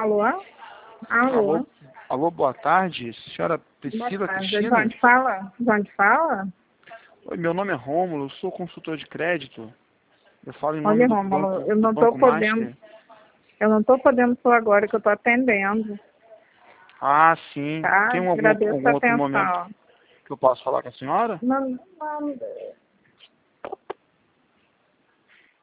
Alô? Alô, Alô? alô, boa tarde. Senhora Boa Priscila tarde. De Cristina? onde fala? De onde fala? Oi, meu nome é Rômulo, eu sou consultor de crédito. Eu falo em nome Olha, do Rômulo, banco, do Banco Master. eu não tô podendo falar agora que eu tô atendendo, Ah, sim. tá? Tem Agradeço algum a outro momento atenção. que eu posso falar com a senhora? Não, não,